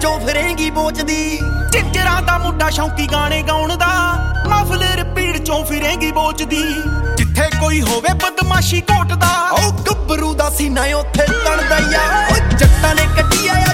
ਚੋਂ ਫਿਰੇਂਗੀ ਬੋਚਦੀ। ਝਿੰਜਰਾਂ ਦਾ ਮੁੰਡਾ ਸ਼ੌਂਕੀ ਗਾਣੇ ਗਾਉਣ ਦਾ, ਮਫਲਰ ਭੀੜ ਚੋਂ ਫਿਰੇਂਗੀ ਬੋਚਦੀ। ਜਿੱਥੇ ਕੋਈ ਹੋਵੇ ਬਦਮਾਸ਼ੀ ਘੋਟਦਾ, ਉਹ ਗੱਭਰੂ ਦਾ ਸੀਨਾ ਉੱਥੇ ਤਣਦਾ ਯਾ। ਜੱਟਾਂ ਨੇ ਕੱਢੀ ਆ